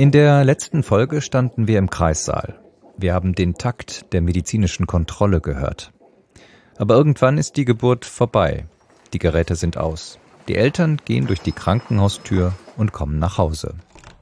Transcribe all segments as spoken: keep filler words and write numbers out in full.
In der letzten Folge standen wir im Kreissaal. Wir haben den Takt der medizinischen Kontrolle gehört. Aber irgendwann ist die Geburt vorbei. Die Geräte sind aus. Die Eltern gehen durch die Krankenhaustür und kommen nach Hause.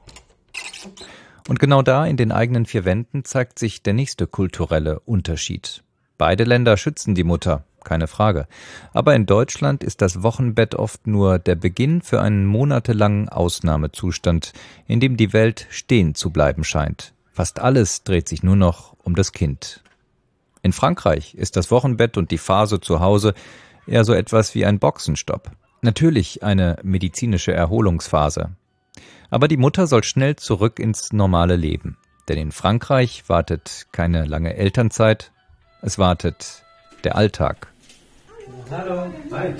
Und genau da, in den eigenen vier Wänden, zeigt sich der nächste kulturelle Unterschied. Beide Länder schützen die Mutter, keine Frage. Aber in Deutschland ist das Wochenbett oft nur der Beginn für einen monatelangen Ausnahmezustand, in dem die Welt stehen zu bleiben scheint. Fast alles dreht sich nur noch um das Kind. In Frankreich ist das Wochenbett und die Phase zu Hause eher so etwas wie ein Boxenstopp. Natürlich eine medizinische Erholungsphase. Aber die Mutter soll schnell zurück ins normale Leben. Denn in Frankreich wartet keine lange Elternzeit, es wartet der Alltag. Hallo. Hi.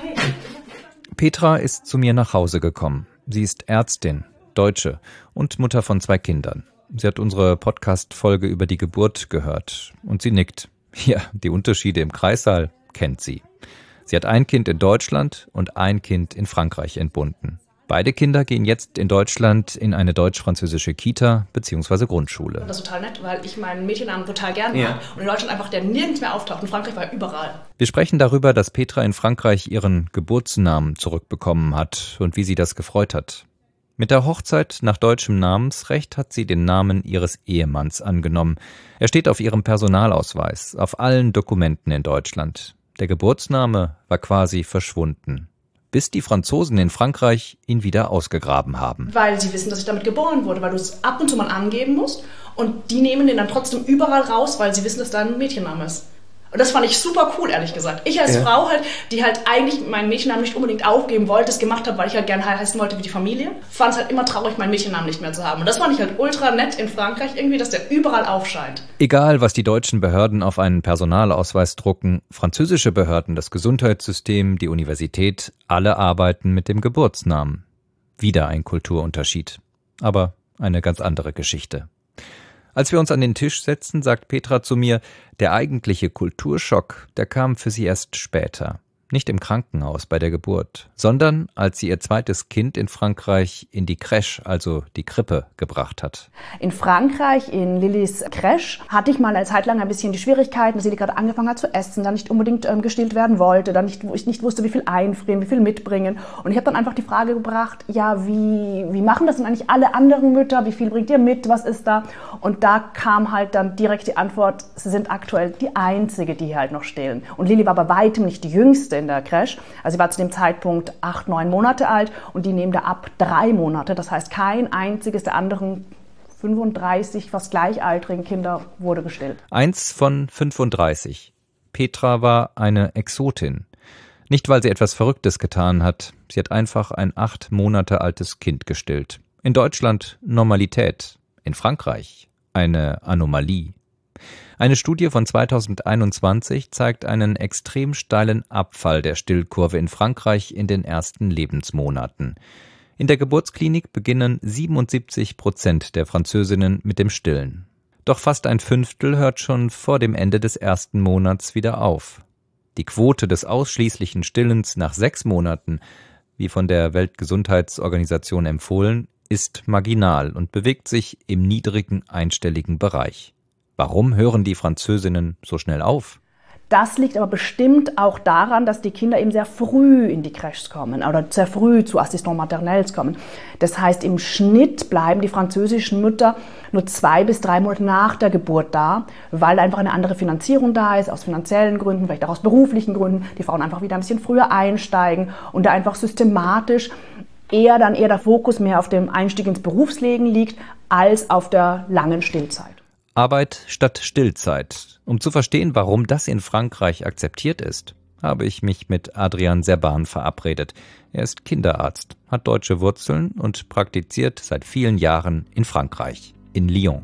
Petra ist zu mir nach Hause gekommen. Sie ist Ärztin, Deutsche und Mutter von zwei Kindern. Sie hat unsere Podcast-Folge über die Geburt gehört und sie nickt. Ja, die Unterschiede im Kreissaal kennt sie. Sie hat ein Kind in Deutschland und ein Kind in Frankreich entbunden. Beide Kinder gehen jetzt in Deutschland in eine deutsch-französische Kita bzw. Grundschule. Das ist total nett, weil ich meinen Mädchennamen total gerne Ja. mag. Und in Deutschland einfach der nirgends mehr auftaucht. In Frankreich war er überall. Wir sprechen darüber, dass Petra in Frankreich ihren Geburtsnamen zurückbekommen hat und wie sie das gefreut hat. Mit der Hochzeit nach deutschem Namensrecht hat sie den Namen ihres Ehemanns angenommen. Er steht auf ihrem Personalausweis, auf allen Dokumenten in Deutschland. Der Geburtsname war quasi verschwunden, bis die Franzosen in Frankreich ihn wieder ausgegraben haben. Weil sie wissen, dass ich damit geboren wurde, weil du es ab und zu mal angeben musst. Und die nehmen den dann trotzdem überall raus, weil sie wissen, dass da ein Mädchenname ist. Und das fand ich super cool, ehrlich gesagt. Ich als Ja. Frau halt, die halt eigentlich meinen Mädchennamen nicht unbedingt aufgeben wollte, es gemacht habe, weil ich halt gerne heißen wollte wie die Familie, fand es halt immer traurig, meinen Mädchennamen nicht mehr zu haben. Und das fand ich halt ultra nett in Frankreich irgendwie, dass der überall aufscheint. Egal, was die deutschen Behörden auf einen Personalausweis drucken, französische Behörden, das Gesundheitssystem, die Universität, alle arbeiten mit dem Geburtsnamen. Wieder ein Kulturunterschied. Aber eine ganz andere Geschichte. Als wir uns an den Tisch setzten, sagt Petra zu mir, der eigentliche Kulturschock, der kam für sie erst später. Nicht im Krankenhaus bei der Geburt, sondern als sie ihr zweites Kind in Frankreich in die Crèche, also die Krippe, gebracht hat. In Frankreich, in Lillys Crèche, hatte ich mal eine Zeit lang ein bisschen die Schwierigkeiten, dass Lilly gerade angefangen hat zu essen, dann nicht unbedingt ähm, gestillt werden wollte, dann nicht, ich nicht wusste, wie viel einfrieren, wie viel mitbringen. Und ich habe dann einfach die Frage gebracht, ja, wie, wie machen das denn eigentlich alle anderen Mütter? Wie viel bringt ihr mit? Was ist da? Und da kam halt dann direkt die Antwort, sie sind aktuell die Einzige, die halt noch stillen. Und Lilly war bei weitem nicht die Jüngste in der Crèche. Also sie war zu dem Zeitpunkt acht, neun Monate alt und die nehmen da ab drei Monate. Das heißt, kein einziges der anderen fünfunddreißig fast gleichaltrigen Kinder wurde gestillt. Eins von fünfunddreißig. Petra war eine Exotin. Nicht, weil sie etwas Verrücktes getan hat. Sie hat einfach ein acht Monate altes Kind gestillt. In Deutschland Normalität. In Frankreich eine Anomalie. Eine Studie von zweitausendeinundzwanzig zeigt einen extrem steilen Abfall der Stillkurve in Frankreich in den ersten Lebensmonaten. In der Geburtsklinik beginnen siebenundsiebzig Prozent der Französinnen mit dem Stillen. Doch fast ein Fünftel hört schon vor dem Ende des ersten Monats wieder auf. Die Quote des ausschließlichen Stillens nach sechs Monaten, wie von der Weltgesundheitsorganisation empfohlen, ist marginal und bewegt sich im niedrigen einstelligen Bereich. Warum hören die Französinnen so schnell auf? Das liegt aber bestimmt auch daran, dass die Kinder eben sehr früh in die Crèches kommen oder sehr früh zu Assistants Maternels kommen. Das heißt, im Schnitt bleiben die französischen Mütter nur zwei bis drei Monate nach der Geburt da, weil einfach eine andere Finanzierung da ist, aus finanziellen Gründen, vielleicht auch aus beruflichen Gründen. Die Frauen einfach wieder ein bisschen früher einsteigen und da einfach systematisch eher dann eher der Fokus mehr auf dem Einstieg ins Berufsleben liegt, als auf der langen Stillzeit. Arbeit statt Stillzeit. Um zu verstehen, warum das in Frankreich akzeptiert ist, habe ich mich mit Adrian Serban verabredet. Er ist Kinderarzt, hat deutsche Wurzeln und praktiziert seit vielen Jahren in Frankreich, in Lyon.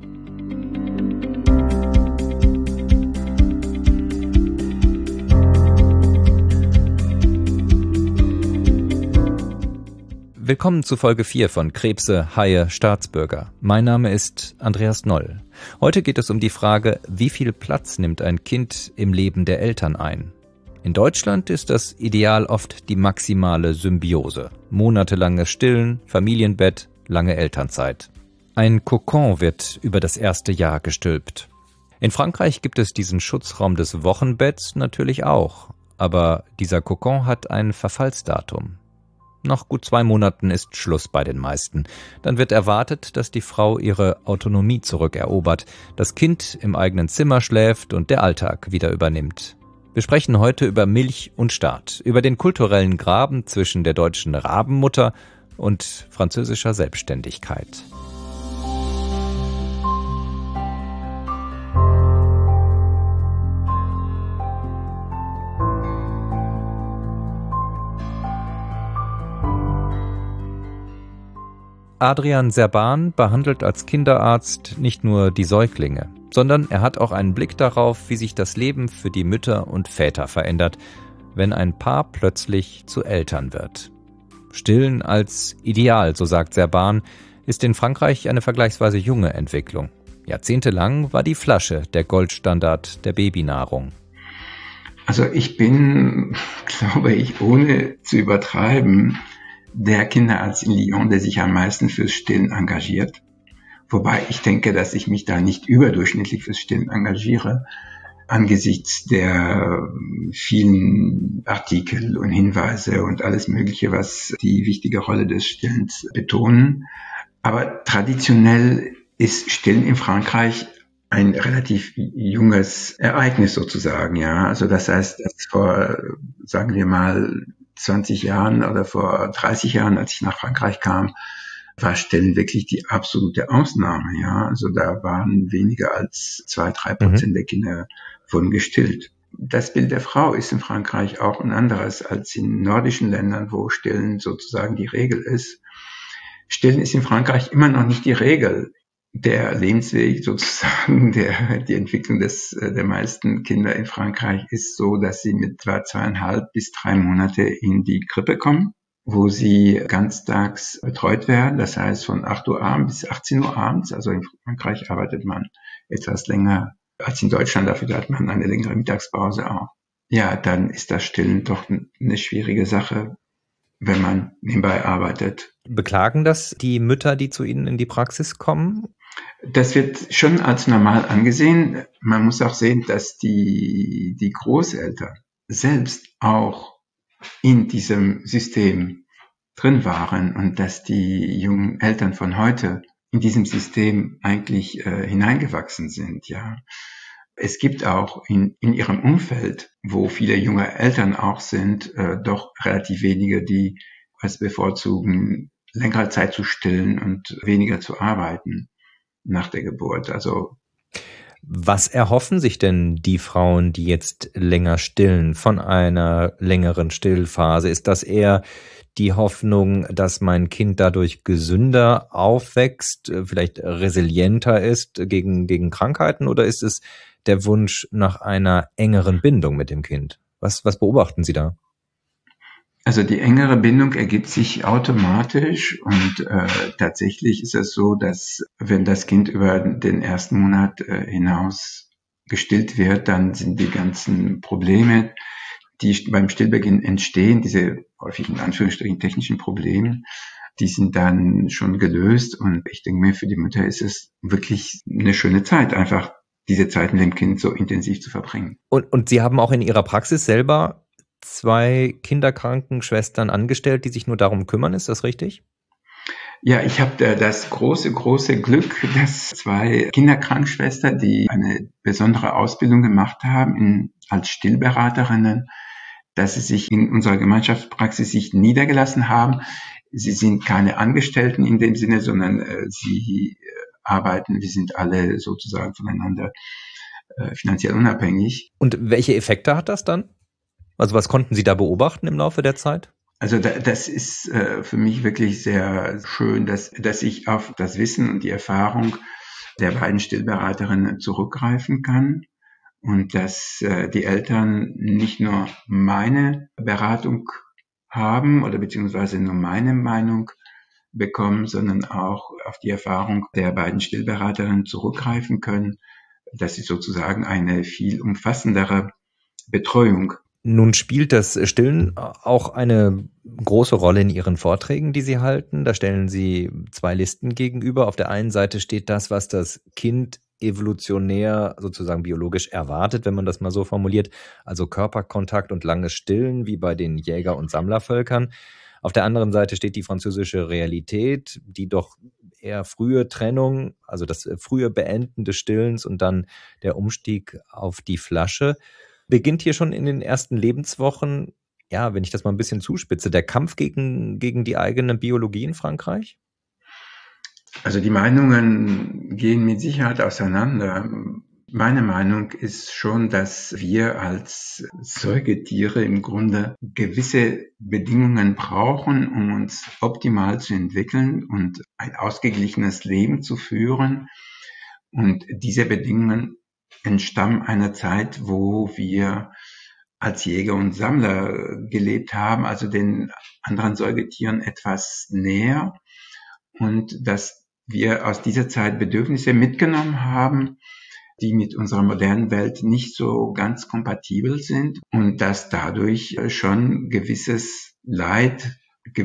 Willkommen zu Folge vier von Krebse, Haie, Staatsbürger. Mein Name ist Andreas Noll. Heute geht es um die Frage, wie viel Platz nimmt ein Kind im Leben der Eltern ein? In Deutschland ist das Ideal oft die maximale Symbiose. Monatelanges Stillen, Familienbett, lange Elternzeit. Ein Kokon wird über das erste Jahr gestülpt. In Frankreich gibt es diesen Schutzraum des Wochenbetts natürlich auch, aber dieser Kokon hat ein Verfallsdatum. Nach gut zwei Monaten ist Schluss bei den meisten. Dann wird erwartet, dass die Frau ihre Autonomie zurückerobert, das Kind im eigenen Zimmer schläft und der Alltag wieder übernimmt. Wir sprechen heute über Milch und Staat, über den kulturellen Graben zwischen der deutschen Rabenmutter und französischer Selbstständigkeit. Adrian Serban behandelt als Kinderarzt nicht nur die Säuglinge, sondern er hat auch einen Blick darauf, wie sich das Leben für die Mütter und Väter verändert, wenn ein Paar plötzlich zu Eltern wird. Stillen als Ideal, so sagt Serban, ist in Frankreich eine vergleichsweise junge Entwicklung. Jahrzehntelang war die Flasche der Goldstandard der Babynahrung. Also ich bin, glaube ich, ohne zu übertreiben, der Kinderarzt in Lyon, der sich am meisten fürs Stillen engagiert. Wobei ich denke, dass ich mich da nicht überdurchschnittlich fürs Stillen engagiere, angesichts der vielen Artikel und Hinweise und alles Mögliche, was die wichtige Rolle des Stillens betonen. Aber traditionell ist Stillen in Frankreich ein relativ junges Ereignis sozusagen, ja. Also das heißt, dass vor, sagen wir mal, zwanzig Jahren oder vor dreißig Jahren, als ich nach Frankreich kam, war Stillen wirklich die absolute Ausnahme, ja. Also da waren weniger als zwei, drei Prozent mhm. der Kinder wurden gestillt. Das Bild der Frau ist in Frankreich auch ein anderes als in nordischen Ländern, wo Stillen sozusagen die Regel ist. Stillen ist in Frankreich immer noch nicht die Regel. Der Lebensweg sozusagen, der, die Entwicklung des, der meisten Kinder in Frankreich ist so, dass sie mit etwa zweieinhalb bis drei Monate in die Krippe kommen, wo sie ganztags betreut werden. Das heißt von acht Uhr abends bis achtzehn Uhr abends. Also in Frankreich arbeitet man etwas länger als in Deutschland. Dafür hat man eine längere Mittagspause auch. Ja, dann ist das Stillen doch eine schwierige Sache, wenn man nebenbei arbeitet. Beklagen das die Mütter, die zu Ihnen in die Praxis kommen? Das wird schon als normal angesehen. Man muss auch sehen, dass die, die Großeltern selbst auch in diesem System drin waren und dass die jungen Eltern von heute in diesem System eigentlich äh, hineingewachsen sind, ja. Es gibt auch in, in ihrem Umfeld, wo viele junge Eltern auch sind, äh, doch relativ wenige, die es bevorzugen, längere Zeit zu stillen und weniger zu arbeiten nach der Geburt. Also was erhoffen sich denn die Frauen, die jetzt länger stillen, von einer längeren Stillphase? Ist das eher die Hoffnung, dass mein Kind dadurch gesünder aufwächst, vielleicht resilienter ist gegen, gegen Krankheiten? Oder ist es der Wunsch nach einer engeren Bindung mit dem Kind? Was, was beobachten Sie da? Also die engere Bindung ergibt sich automatisch und äh, tatsächlich ist es so, dass wenn das Kind über den ersten Monat äh, hinaus gestillt wird, dann sind die ganzen Probleme, die beim Stillbeginn entstehen, diese häufig in Anführungsstrichen technischen Probleme, die sind dann schon gelöst und ich denke mir, für die Mutter ist es wirklich eine schöne Zeit, einfach diese Zeit mit dem Kind so intensiv zu verbringen. Und, und Sie haben auch in Ihrer Praxis selber zwei Kinderkrankenschwestern angestellt, die sich nur darum kümmern, ist das richtig? Ja, ich habe das große, große Glück, dass zwei Kinderkrankenschwestern, die eine besondere Ausbildung gemacht haben in, als Stillberaterinnen, dass sie sich in unserer Gemeinschaftspraxis sich niedergelassen haben. Sie sind keine Angestellten in dem Sinne, sondern äh, sie äh, arbeiten, wir sind alle sozusagen voneinander äh, finanziell unabhängig. Und welche Effekte hat das dann? Also was konnten Sie da beobachten im Laufe der Zeit? Also da, das ist äh, für mich wirklich sehr schön, dass, dass ich auf das Wissen und die Erfahrung der beiden Stillberaterinnen zurückgreifen kann und dass äh, die Eltern nicht nur meine Beratung haben oder beziehungsweise nur meine Meinung bekommen, sondern auch auf die Erfahrung der beiden Stillberaterinnen zurückgreifen können, dass sie sozusagen eine viel umfassendere Betreuung. Nun spielt das Stillen auch eine große Rolle in Ihren Vorträgen, die Sie halten. Da stellen Sie zwei Listen gegenüber. Auf der einen Seite steht das, was das Kind evolutionär sozusagen biologisch erwartet, wenn man das mal so formuliert, also Körperkontakt und langes Stillen wie bei den Jäger- und Sammlervölkern. Auf der anderen Seite steht die französische Realität, die doch eher frühe Trennung, also das frühe Beenden des Stillens und dann der Umstieg auf die Flasche. Beginnt hier schon in den ersten Lebenswochen, ja, wenn ich das mal ein bisschen zuspitze, der Kampf gegen, gegen die eigene Biologie in Frankreich? Also die Meinungen gehen mit Sicherheit auseinander. Meine Meinung ist schon, dass wir als Säugetiere im Grunde gewisse Bedingungen brauchen, um uns optimal zu entwickeln und ein ausgeglichenes Leben zu führen. Und diese Bedingungen entstammen einer Zeit, wo wir als Jäger und Sammler gelebt haben, also den anderen Säugetieren etwas näher. Und dass wir aus dieser Zeit Bedürfnisse mitgenommen haben, die mit unserer modernen Welt nicht so ganz kompatibel sind und dass dadurch schon gewisses Leid,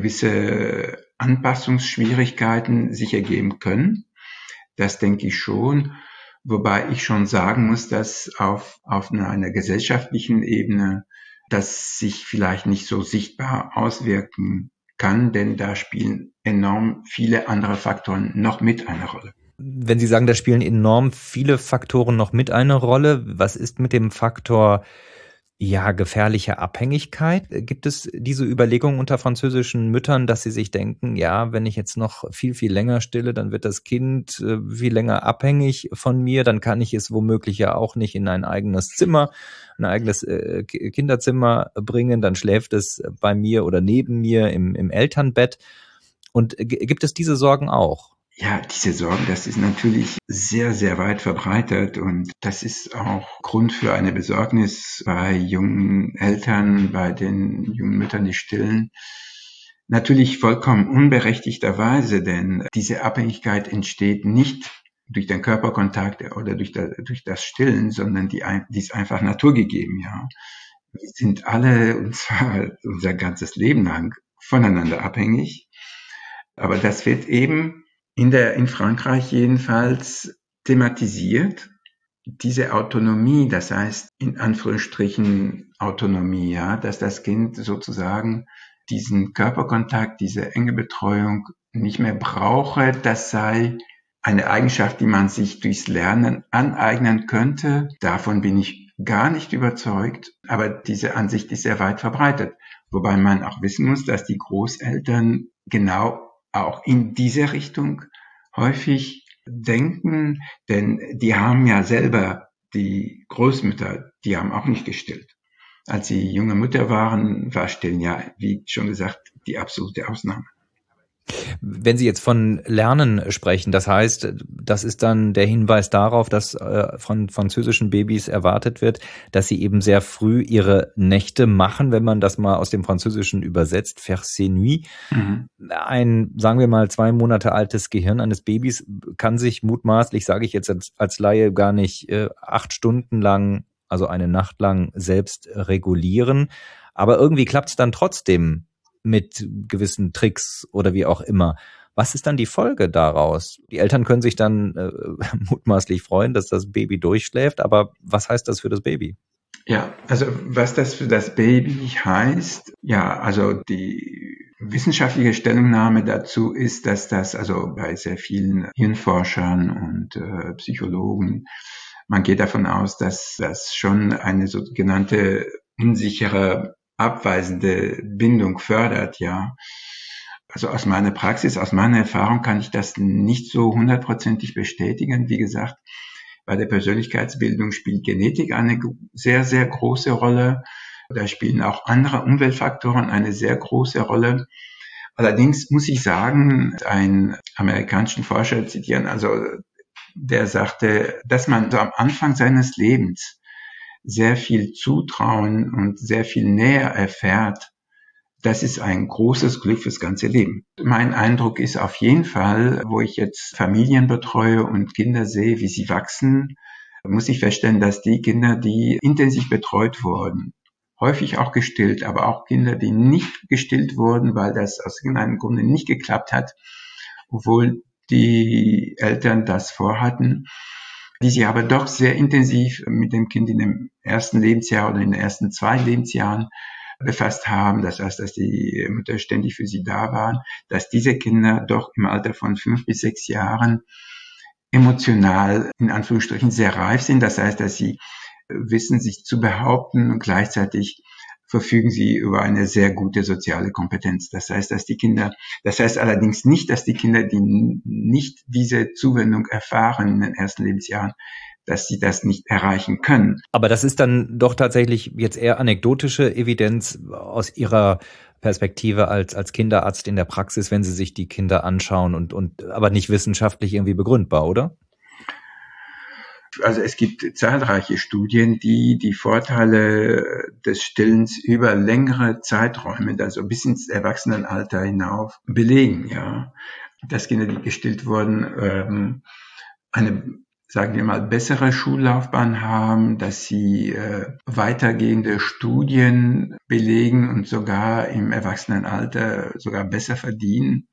gewisse Anpassungsschwierigkeiten sich ergeben können. Das denke ich schon, wobei ich schon sagen muss, dass auf, auf einer, einer gesellschaftlichen Ebene das sich vielleicht nicht so sichtbar auswirken kann, denn da spielen enorm viele andere Faktoren noch mit eine Rolle. Wenn Sie sagen, da spielen enorm viele Faktoren noch mit eine Rolle, was ist mit dem Faktor, ja, gefährliche Abhängigkeit? Gibt es diese Überlegung unter französischen Müttern, dass sie sich denken, ja, wenn ich jetzt noch viel, viel länger stille, dann wird das Kind äh, viel länger abhängig von mir, dann kann ich es womöglich ja auch nicht in ein eigenes Zimmer, ein eigenes äh, Kinderzimmer bringen, dann schläft es bei mir oder neben mir im, im Elternbett. Und g- gibt es diese Sorgen auch? Ja, diese Sorgen, das ist natürlich sehr, sehr weit verbreitet und das ist auch Grund für eine Besorgnis bei jungen Eltern, bei den jungen Müttern, die stillen. Natürlich vollkommen unberechtigterweise, denn diese Abhängigkeit entsteht nicht durch den Körperkontakt oder durch das, durch das Stillen, sondern die, die ist einfach naturgegeben, ja. Wir sind alle, und zwar unser ganzes Leben lang, voneinander abhängig. Aber das wird eben in der, in Frankreich jedenfalls thematisiert. Diese Autonomie, das heißt in Anführungsstrichen Autonomie, ja, dass das Kind sozusagen diesen Körperkontakt, diese enge Betreuung nicht mehr brauche, das sei eine Eigenschaft, die man sich durchs Lernen aneignen könnte. Davon bin ich gar nicht überzeugt, aber diese Ansicht ist sehr weit verbreitet. Wobei man auch wissen muss, dass die Großeltern genau auch in diese Richtung häufig denken, denn die haben ja selber, die Großmütter, die haben auch nicht gestillt. Als sie junge Mütter waren, war Stillen ja, wie schon gesagt, die absolute Ausnahme. Wenn Sie jetzt von Lernen sprechen, das heißt, das ist dann der Hinweis darauf, dass äh, von französischen Babys erwartet wird, dass sie eben sehr früh ihre Nächte machen, wenn man das mal aus dem Französischen übersetzt, faire ses nuits. Mhm. Ein, sagen wir mal, zwei Monate altes Gehirn eines Babys kann sich mutmaßlich, sage ich jetzt als, als Laie, gar nicht äh, acht Stunden lang, also eine Nacht lang selbst regulieren. Aber irgendwie klappt es dann trotzdem mit gewissen Tricks oder wie auch immer. Was ist dann die Folge daraus? Die Eltern können sich dann äh, mutmaßlich freuen, dass das Baby durchschläft, aber was heißt das für das Baby? Ja, also was das für das Baby heißt, ja, also die wissenschaftliche Stellungnahme dazu ist, dass das also bei sehr vielen Hirnforschern und äh, Psychologen, man geht davon aus, dass das schon eine sogenannte unsichere abweisende Bindung fördert, ja. Also aus meiner Praxis, aus meiner Erfahrung kann ich das nicht so hundertprozentig bestätigen. Wie gesagt, bei der Persönlichkeitsbildung spielt Genetik eine sehr, sehr große Rolle. Da spielen auch andere Umweltfaktoren eine sehr große Rolle. Allerdings muss ich sagen, einen amerikanischen Forscher zitieren, also der sagte, dass man so am Anfang seines Lebens sehr viel Zutrauen und sehr viel Nähe erfährt, das ist ein großes Glück fürs ganze Leben. Mein Eindruck ist auf jeden Fall, wo ich jetzt Familien betreue und Kinder sehe, wie sie wachsen, muss ich feststellen, dass die Kinder, die intensiv betreut wurden häufig auch gestillt, aber auch Kinder, die nicht gestillt wurden, weil das aus irgendeinem Grunde nicht geklappt hat, obwohl die Eltern das vorhatten, die sich aber doch sehr intensiv mit dem Kind in dem ersten Lebensjahr oder in den ersten zwei Lebensjahren befasst haben. Das heißt, dass die Mütter ständig für sie da waren, dass diese Kinder doch im Alter von fünf bis sechs Jahren emotional in Anführungsstrichen sehr reif sind. Das heißt, dass sie wissen, sich zu behaupten und gleichzeitig verfügen sie über eine sehr gute soziale Kompetenz. Das heißt, dass die Kinder, das heißt allerdings nicht, dass die Kinder, die nicht diese Zuwendung erfahren in den ersten Lebensjahren, dass sie das nicht erreichen können. Aber das ist dann doch tatsächlich jetzt eher anekdotische Evidenz aus Ihrer Perspektive als, als Kinderarzt in der Praxis, wenn Sie sich die Kinder anschauen und, und, aber nicht wissenschaftlich irgendwie begründbar, oder? Also es gibt zahlreiche Studien, die die Vorteile des Stillens über längere Zeiträume, also bis ins Erwachsenenalter hinauf, belegen, ja. Dass Kinder, die gestillt wurden, ähm, eine, sagen wir mal, bessere Schullaufbahn haben, dass sie äh, weitergehende Studien belegen und sogar im Erwachsenenalter sogar besser verdienen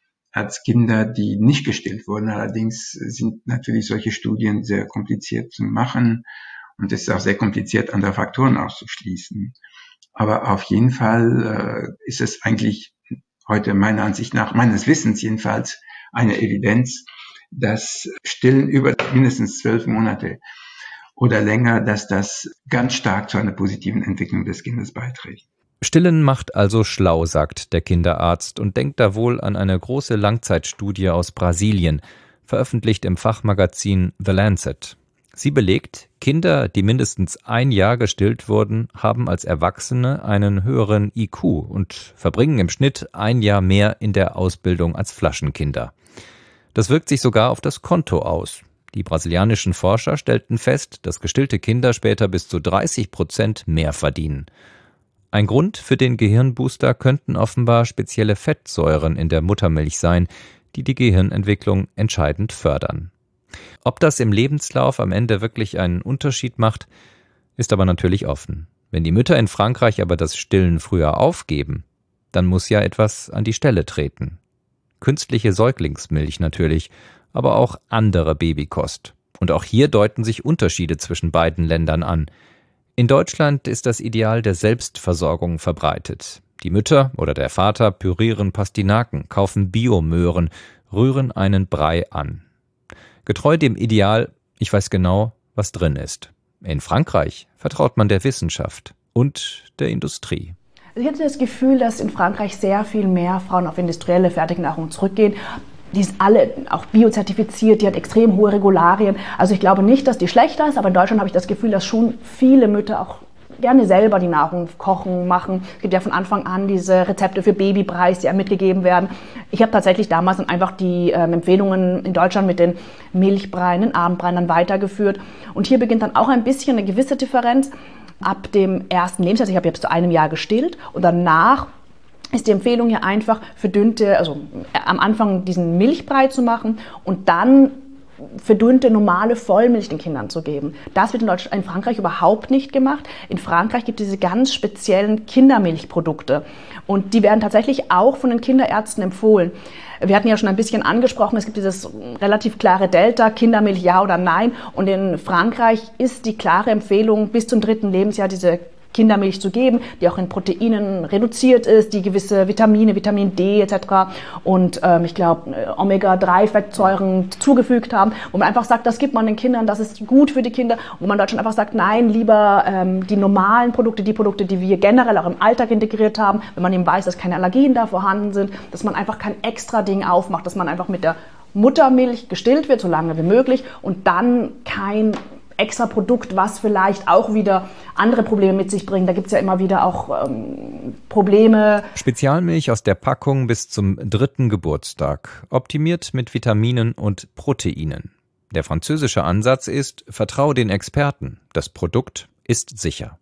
als Kinder, die nicht gestillt wurden. Allerdings sind natürlich solche Studien sehr kompliziert zu machen und es ist auch sehr kompliziert, andere Faktoren auszuschließen. Aber auf jeden Fall äh, ist es eigentlich heute meiner Ansicht nach, meines Wissens jedenfalls, eine Evidenz, dass Stillen über mindestens zwölf Monate oder länger, dass das ganz stark zu einer positiven Entwicklung des Kindes beiträgt. Stillen macht also schlau, sagt der Kinderarzt und denkt da wohl an eine große Langzeitstudie aus Brasilien, veröffentlicht im Fachmagazin The Lancet. Sie belegt, Kinder, die mindestens ein Jahr gestillt wurden, haben als Erwachsene einen höheren I Q und verbringen im Schnitt ein Jahr mehr in der Ausbildung als Flaschenkinder. Das wirkt sich sogar auf das Konto aus. Die brasilianischen Forscher stellten fest, dass gestillte Kinder später bis zu dreißig Prozent mehr verdienen. Ein Grund für den Gehirnbooster könnten offenbar spezielle Fettsäuren in der Muttermilch sein, die die Gehirnentwicklung entscheidend fördern. Ob das im Lebenslauf am Ende wirklich einen Unterschied macht, ist aber natürlich offen. Wenn die Mütter in Frankreich aber das Stillen früher aufgeben, dann muss ja etwas an die Stelle treten. Künstliche Säuglingsmilch natürlich, aber auch andere Babykost. Und auch hier deuten sich Unterschiede zwischen beiden Ländern an. In Deutschland ist das Ideal der Selbstversorgung verbreitet. Die Mütter oder der Vater pürieren Pastinaken, kaufen Biomöhren, rühren einen Brei an. Getreu dem Ideal, ich weiß genau, was drin ist. In Frankreich vertraut man der Wissenschaft und der Industrie. Ich hatte das Gefühl, dass in Frankreich sehr viel mehr Frauen auf industrielle Fertignahrung zurückgehen. Die sind alle auch biozertifiziert, die hat extrem hohe Regularien. Also ich glaube nicht, dass die schlechter ist, aber in Deutschland habe ich das Gefühl, dass schon viele Mütter auch gerne selber die Nahrung kochen, machen. Es gibt ja von Anfang an diese Rezepte für Babybreis, die einem mitgegeben werden. Ich habe tatsächlich damals dann einfach die ähm, Empfehlungen in Deutschland mit den Milchbreien, den Abendbreien dann weitergeführt. Und hier beginnt dann auch ein bisschen eine gewisse Differenz. Ab dem ersten Lebensjahr, also ich habe jetzt zu einem Jahr gestillt und danach ist die Empfehlung hier einfach verdünnte, also am Anfang diesen Milchbrei zu machen und dann verdünnte normale Vollmilch den Kindern zu geben. Das wird in Deutschland, in Frankreich überhaupt nicht gemacht. In Frankreich gibt es diese ganz speziellen Kindermilchprodukte und die werden tatsächlich auch von den Kinderärzten empfohlen. Wir hatten ja schon ein bisschen angesprochen, es gibt dieses relativ klare Delta, Kindermilch ja oder nein, und in Frankreich ist die klare Empfehlung, bis zum dritten Lebensjahr diese Kindermilch zu geben, die auch in Proteinen reduziert ist, die gewisse Vitamine, Vitamin D et cetera und ähm, ich glaube Omega drei Fettsäuren zugefügt haben, wo man einfach sagt, das gibt man den Kindern, das ist gut für die Kinder, und wo man in Deutschland einfach sagt, nein, lieber ähm, die normalen Produkte, die Produkte, die wir generell auch im Alltag integriert haben, wenn man eben weiß, dass keine Allergien da vorhanden sind, dass man einfach kein extra Ding aufmacht, dass man einfach mit der Muttermilch gestillt wird, so lange wie möglich, und dann kein extra Produkt, was vielleicht auch wieder andere Probleme mit sich bringt. Da gibt es ja immer wieder auch ähm, Probleme. Spezialmilch aus der Packung bis zum dritten Geburtstag, optimiert mit Vitaminen und Proteinen. Der französische Ansatz ist, vertraue den Experten, das Produkt ist sicher.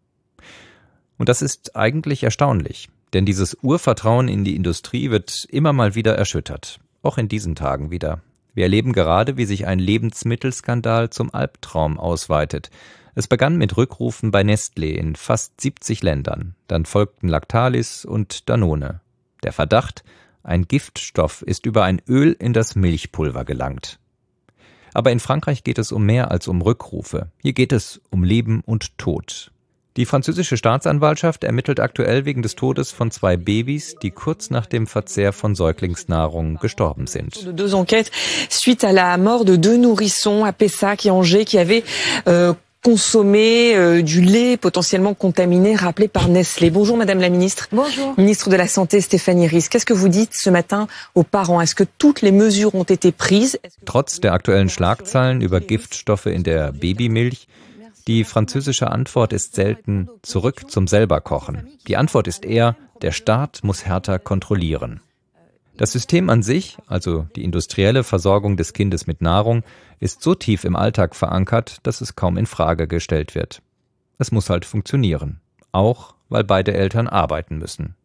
Und das ist eigentlich erstaunlich, denn dieses Urvertrauen in die Industrie wird immer mal wieder erschüttert, auch in diesen Tagen wieder. Wir erleben gerade, wie sich ein Lebensmittelskandal zum Albtraum ausweitet. Es begann mit Rückrufen bei Nestlé in fast siebzig Ländern. Dann folgten Lactalis und Danone. Der Verdacht, ein Giftstoff ist über ein Öl in das Milchpulver gelangt. Aber in Frankreich geht es um mehr als um Rückrufe. Hier geht es um Leben und Tod. Die französische Staatsanwaltschaft ermittelt aktuell wegen des Todes von zwei Babys, die kurz nach dem Verzehr von Säuglingsnahrung gestorben sind. Deux enquêtes suite à la mort de deux nourrissons à Pessac et Angers qui avaient euh, consommé euh, du lait potentiellement contaminé rappelé par Nestlé. Bonjour Madame la Ministre. Bonjour. Ministre de la Santé Stéphanie Ries. Qu'est-ce que vous dites ce matin aux parents? Est-ce que toutes les mesures ont été prises? Trotz der aktuellen Schlagzeilen über Giftstoffe in der Babymilch, die französische Antwort ist selten zurück zum Selberkochen. Die Antwort ist eher, der Staat muss härter kontrollieren. Das System an sich, also die industrielle Versorgung des Kindes mit Nahrung, ist so tief im Alltag verankert, dass es kaum in Frage gestellt wird. Es muss halt funktionieren, auch weil beide Eltern arbeiten müssen.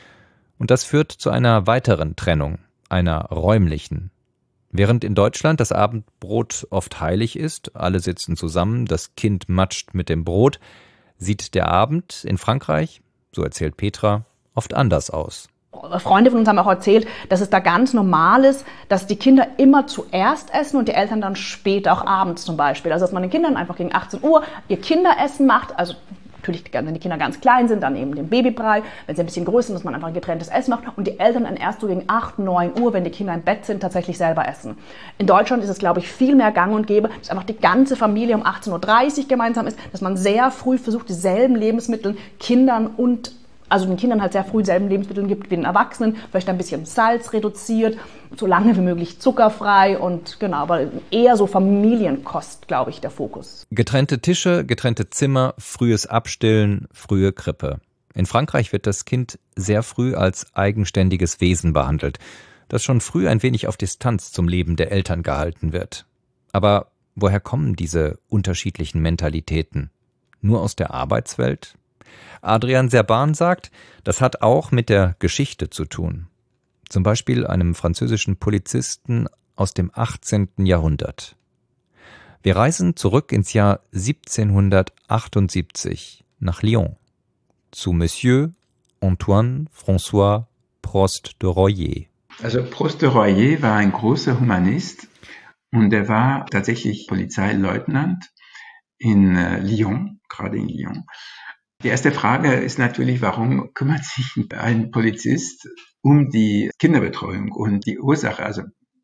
Und das führt zu einer weiteren Trennung, einer räumlichen. Während in Deutschland das Abendbrot oft heilig ist, alle sitzen zusammen, das Kind matscht mit dem Brot, sieht der Abend in Frankreich, so erzählt Petra, oft anders aus. Freunde von uns haben auch erzählt, dass es da ganz normal ist, dass die Kinder immer zuerst essen und die Eltern dann später, auch abends zum Beispiel. Also dass man den Kindern einfach gegen achtzehn Uhr ihr Kinderessen macht, also natürlich, wenn die Kinder ganz klein sind, dann eben den Babybrei. Wenn sie ein bisschen größer sind, dass man einfach ein getrenntes Essen macht und die Eltern dann erst so gegen acht, neun Uhr, wenn die Kinder im Bett sind, tatsächlich selber essen. In Deutschland ist es, glaube ich, viel mehr gang und gäbe, dass einfach die ganze Familie um achtzehn Uhr dreißig gemeinsam ist, dass man sehr früh versucht, dieselben Lebensmittel Kindern und also den Kindern halt sehr früh dieselben Lebensmittel gibt wie den Erwachsenen, vielleicht ein bisschen Salz reduziert, so lange wie möglich zuckerfrei und genau, aber eher so Familienkost, glaube ich, der Fokus. Getrennte Tische, getrennte Zimmer, frühes Abstillen, frühe Krippe. In Frankreich wird das Kind sehr früh als eigenständiges Wesen behandelt, das schon früh ein wenig auf Distanz zum Leben der Eltern gehalten wird. Aber woher kommen diese unterschiedlichen Mentalitäten? Nur aus der Arbeitswelt? Adrian Serban sagt, das hat auch mit der Geschichte zu tun. Zum Beispiel einem französischen Polizisten aus dem achtzehnten Jahrhundert. Wir reisen zurück ins Jahr siebzehnhundertachtundsiebzig nach Lyon zu Monsieur Antoine François Prost de Royer. Also Prost de Royer war ein großer Humanist und er war tatsächlich Polizeileutnant in äh, Lyon, gerade in Lyon. Die erste Frage ist natürlich, warum kümmert sich ein Polizist um die Kinderbetreuung? Und die Ursache, also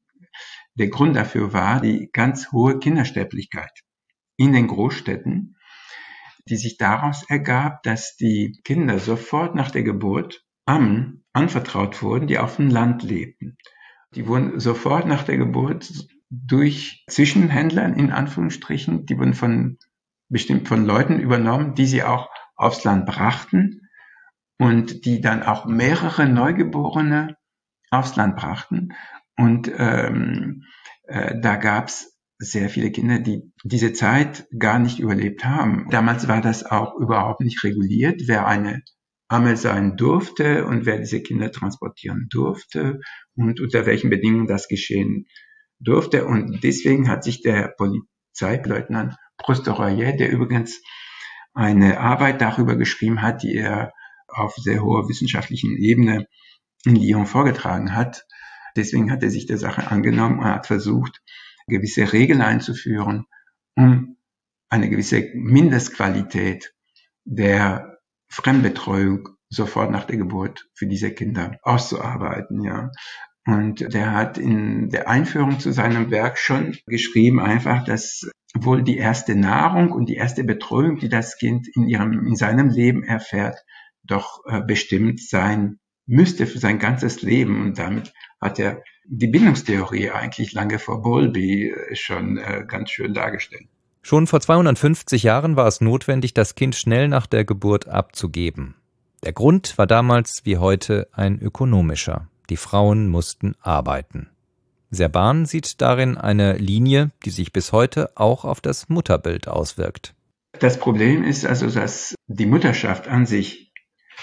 der Grund dafür war die ganz hohe Kindersterblichkeit in den Großstädten, die sich daraus ergab, dass die Kinder sofort nach der Geburt Ammen anvertraut wurden, die auf dem Land lebten. Die wurden sofort nach der Geburt durch Zwischenhändler, in Anführungsstrichen, die wurden von bestimmt von Leuten übernommen, die sie auch aufs Land brachten und die dann auch mehrere Neugeborene aufs Land brachten. Und ähm, äh, da gab's sehr viele Kinder, die diese Zeit gar nicht überlebt haben. Damals war das auch überhaupt nicht reguliert, wer eine Amme sein durfte und wer diese Kinder transportieren durfte und unter welchen Bedingungen das geschehen durfte. Und deswegen hat sich der Polizeileutnant Prost de Royer, der übrigens eine Arbeit darüber geschrieben hat, die er auf sehr hoher wissenschaftlichen Ebene in Lyon vorgetragen hat. Deswegen hat er sich der Sache angenommen und hat versucht, gewisse Regeln einzuführen, um eine gewisse Mindestqualität der Fremdbetreuung sofort nach der Geburt für diese Kinder auszuarbeiten, ja. Und der hat in der Einführung zu seinem Werk schon geschrieben, einfach, dass wohl die erste Nahrung und die erste Betreuung, die das Kind in ihrem, in seinem Leben erfährt, doch äh, bestimmt sein müsste für sein ganzes Leben. Und damit hat er die Bindungstheorie eigentlich lange vor Bowlby schon äh, ganz schön dargestellt. Schon vor zweihundertfünfzig Jahren war es notwendig, das Kind schnell nach der Geburt abzugeben. Der Grund war damals wie heute ein ökonomischer. Die Frauen mussten arbeiten. Serban sieht darin eine Linie, die sich bis heute auch auf das Mutterbild auswirkt. Das Problem ist also, dass die Mutterschaft an sich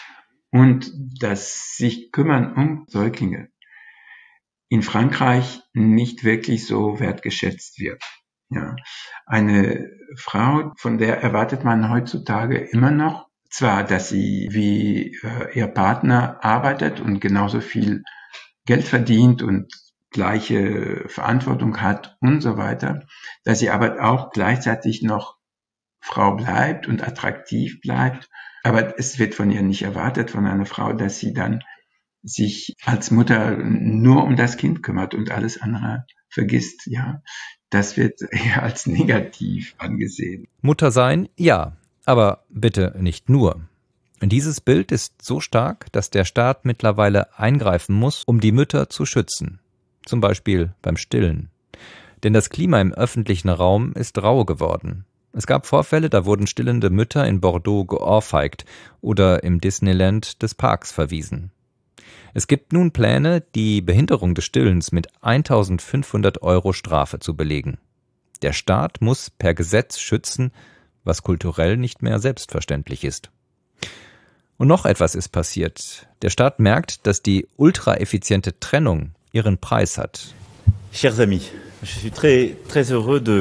und das sich kümmern um Säuglinge in Frankreich nicht wirklich so wertgeschätzt wird. Ja, eine Frau, von der erwartet man heutzutage immer noch, zwar, dass sie wie äh, ihr Partner arbeitet und genauso viel Geld verdient und gleiche Verantwortung hat und so weiter, dass sie aber auch gleichzeitig noch Frau bleibt und attraktiv bleibt. Aber es wird von ihr nicht erwartet, von einer Frau, dass sie dann sich als Mutter nur um das Kind kümmert und alles andere vergisst. Ja, das wird eher als negativ angesehen. Mutter sein, ja, aber bitte nicht nur. Dieses Bild ist so stark, dass der Staat mittlerweile eingreifen muss, um die Mütter zu schützen. Zum Beispiel beim Stillen. Denn das Klima im öffentlichen Raum ist rau geworden. Es gab Vorfälle, da wurden stillende Mütter in Bordeaux geohrfeigt oder im Disneyland des Parks verwiesen. Es gibt nun Pläne, die Behinderung des Stillens mit eintausendfünfhundert Euro Strafe zu belegen. Der Staat muss per Gesetz schützen, was kulturell nicht mehr selbstverständlich ist. Und noch etwas ist passiert. Der Staat merkt, dass die ultraeffiziente Trennung ihren Preis hat. Chers amis, je suis très très heureux de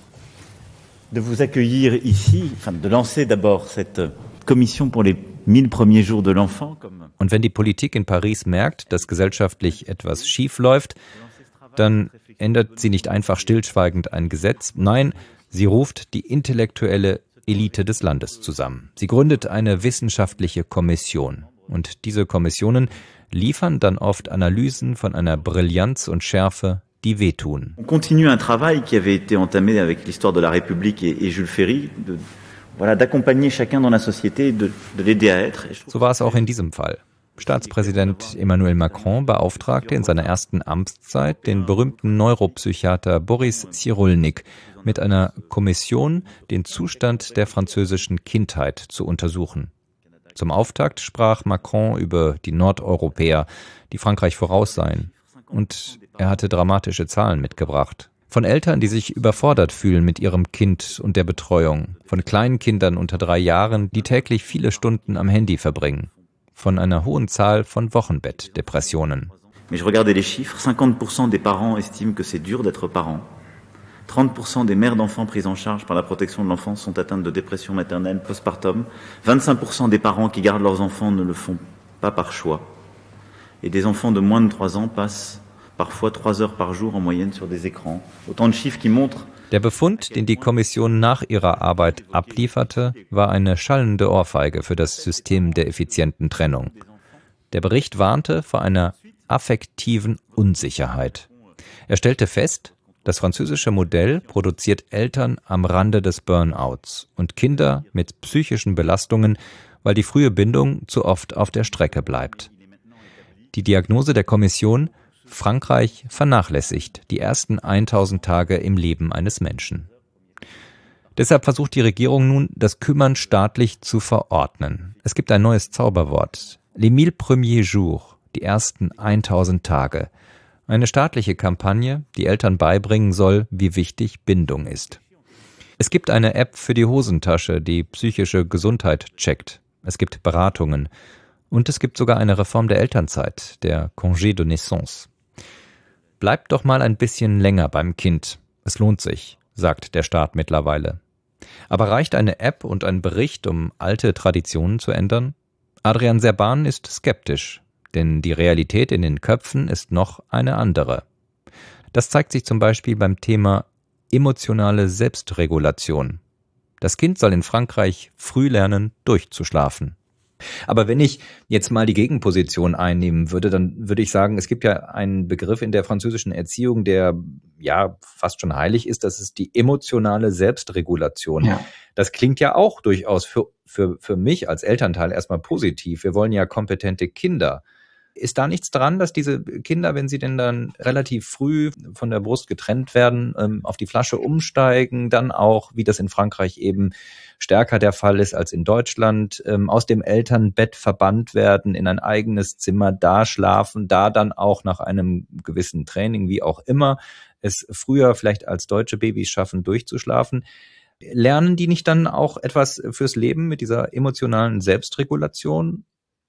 de vous accueillir ici, enfin de lancer d'abord cette commission pour les mille premiers jours de l'enfant. Und wenn die Politik in Paris merkt, dass gesellschaftlich etwas schief läuft, dann ändert sie nicht einfach stillschweigend ein Gesetz. Nein, sie ruft die intellektuelle Elite des Landes zusammen. Sie gründet eine wissenschaftliche Kommission. Und diese Kommissionen liefern dann oft Analysen von einer Brillanz und Schärfe, die wehtun. On continue un travail qui avait été entamé avec l'histoire de la République et, et Jules Ferry, de, voilà, d'accompagner chacun dans la société, de, de l'aider à être. So war es auch in diesem Fall. Staatspräsident Emmanuel Macron beauftragte in seiner ersten Amtszeit den berühmten Neuropsychiater Boris Cyrulnik mit einer Kommission, den Zustand der französischen Kindheit zu untersuchen. Zum Auftakt sprach Macron über die Nordeuropäer, die Frankreich voraus seien. Und er hatte dramatische Zahlen mitgebracht. Von Eltern, die sich überfordert fühlen mit ihrem Kind und der Betreuung. Von kleinen Kindern unter drei Jahren, die täglich viele Stunden am Handy verbringen. Von einer hohen Zahl von Wochenbettdepressionen. Mais je regardais les chiffres, cinquante pour cent des parents estiment que c'est dur d'être parent. trente pour cent des mères d'enfants prises en charge par la protection de l'enfance sont atteintes de dépression maternelle postpartum. vingt-cinq pour cent des parents qui gardent leurs enfants ne le font pas par choix. Et des enfants de moins de trois ans passent parfois trois heures par jour en moyenne sur des écrans. Autant de chiffres qui montrent. Der Befund, den die Kommission nach ihrer Arbeit ablieferte, war eine schallende Ohrfeige für das System der effizienten Trennung. Der Bericht warnte vor einer affektiven Unsicherheit. Er stellte fest, das französische Modell produziert Eltern am Rande des Burnouts und Kinder mit psychischen Belastungen, weil die frühe Bindung zu oft auf der Strecke bleibt. Die Diagnose der Kommission: Frankreich vernachlässigt die ersten tausend Tage im Leben eines Menschen. Deshalb versucht die Regierung nun, das Kümmern staatlich zu verordnen. Es gibt ein neues Zauberwort: Les mille premiers jours, die ersten tausend Tage. Eine staatliche Kampagne, die Eltern beibringen soll, wie wichtig Bindung ist. Es gibt eine App für die Hosentasche, die psychische Gesundheit checkt. Es gibt Beratungen. Und es gibt sogar eine Reform der Elternzeit, der Congé de naissance. Bleibt doch mal ein bisschen länger beim Kind. Es lohnt sich, sagt der Staat mittlerweile. Aber reicht eine App und ein Bericht, um alte Traditionen zu ändern? Adrian Serban ist skeptisch, denn die Realität in den Köpfen ist noch eine andere. Das zeigt sich zum Beispiel beim Thema emotionale Selbstregulation. Das Kind soll in Frankreich früh lernen, durchzuschlafen. Aber wenn ich jetzt mal die Gegenposition einnehmen würde, dann würde ich sagen, es gibt ja einen Begriff in der französischen Erziehung, der ja fast schon heilig ist, das ist die emotionale Selbstregulation. Ja. Das klingt ja auch durchaus für, für, für mich als Elternteil erstmal positiv. Wir wollen ja kompetente Kinder. Ist da nichts dran, dass diese Kinder, wenn sie denn dann relativ früh von der Brust getrennt werden, ähm, auf die Flasche umsteigen, dann auch, wie das in Frankreich eben stärker der Fall ist als in Deutschland, ähm, aus dem Elternbett verbannt werden, in ein eigenes Zimmer, da schlafen, da dann auch nach einem gewissen Training, wie auch immer, es früher vielleicht als deutsche Babys schaffen, durchzuschlafen. Lernen die nicht dann auch etwas fürs Leben mit dieser emotionalen Selbstregulation?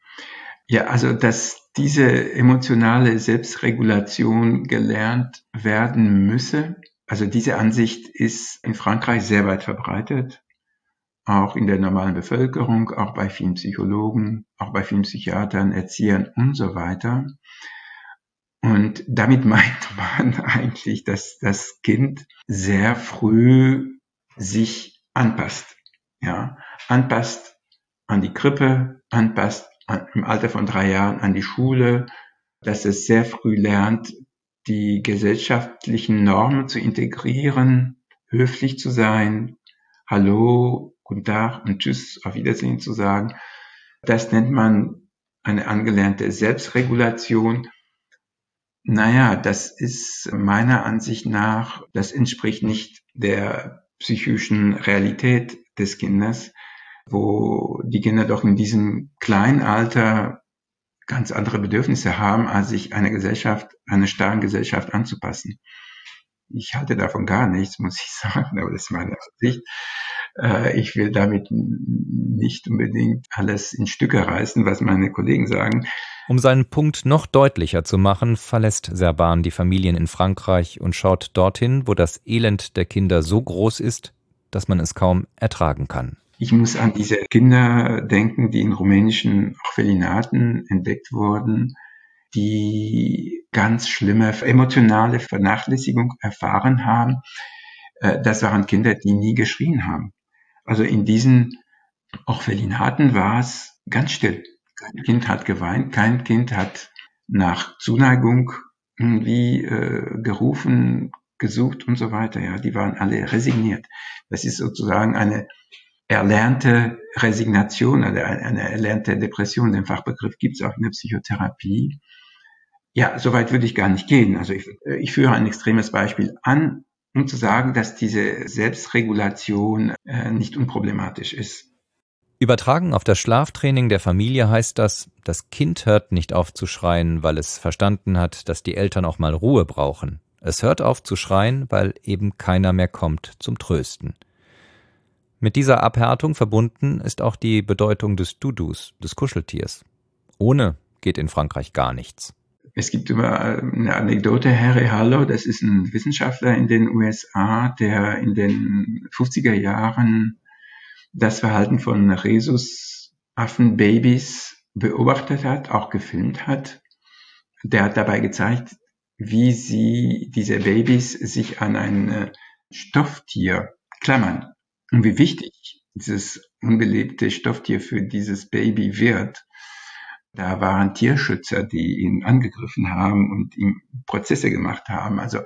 Ja, also dass diese emotionale Selbstregulation gelernt werden müsse, Also diese Ansicht ist in Frankreich sehr weit verbreitet, auch in der normalen Bevölkerung, auch bei vielen Psychologen, auch bei vielen Psychiatern, Erziehern und so weiter. Und damit meint man eigentlich, dass das Kind sehr früh sich anpasst, ja, anpasst an die Krippe, anpasst an, im Alter von drei Jahren an die Schule, dass es sehr früh lernt, die gesellschaftlichen Normen zu integrieren, höflich zu sein, Hallo, guten Tag und Tschüss, auf Wiedersehen zu sagen. Das nennt man eine angelernte Selbstregulation. Naja, das ist meiner Ansicht nach, das entspricht nicht der psychischen Realität des Kindes, wo die Kinder doch in diesem kleinen Alter ganz andere Bedürfnisse haben, als sich einer Gesellschaft, einer starren Gesellschaft anzupassen. Ich halte davon gar nichts, muss ich sagen, aber das ist meine Ansicht. Ich will damit nicht unbedingt alles in Stücke reißen, was meine Kollegen sagen. Um seinen Punkt noch deutlicher zu machen, verlässt Serban die Familien in Frankreich und schaut dorthin, wo das Elend der Kinder so groß ist, dass man es kaum ertragen kann. Ich muss an diese Kinder denken, die in rumänischen Orphelinaten entdeckt wurden, die ganz schlimme emotionale Vernachlässigung erfahren haben. Das waren Kinder, die nie geschrien haben. Also in diesen Orphelinaten war es ganz still. Kein Kind hat geweint, kein Kind hat nach Zuneigung irgendwie äh, gerufen, gesucht und so weiter. Ja, die waren alle resigniert. Das ist sozusagen eine erlernte Resignation oder eine erlernte Depression. Den Fachbegriff gibt es auch in der Psychotherapie. Ja, soweit würde ich gar nicht gehen. Also ich, ich führe ein extremes Beispiel an, um zu sagen, dass diese Selbstregulation äh, nicht unproblematisch ist. Übertragen auf das Schlaftraining der Familie heißt das, das Kind hört nicht auf zu schreien, weil es verstanden hat, dass die Eltern auch mal Ruhe brauchen. Es hört auf zu schreien, weil eben keiner mehr kommt zum Trösten. Mit dieser Abhärtung verbunden ist auch die Bedeutung des Dudus, des Kuscheltiers. Ohne geht in Frankreich gar nichts. Es gibt immer eine Anekdote, Harry Harlow, das ist ein Wissenschaftler in den U S A, der in den fünfziger Jahren das Verhalten von Rhesusaffenbabys beobachtet hat, auch gefilmt hat. Der hat dabei gezeigt, wie sie, diese Babys, sich an ein Stofftier klammern und wie wichtig dieses unbelebte Stofftier für dieses Baby wird. Da waren Tierschützer, die ihn angegriffen haben und ihm Prozesse gemacht haben. Also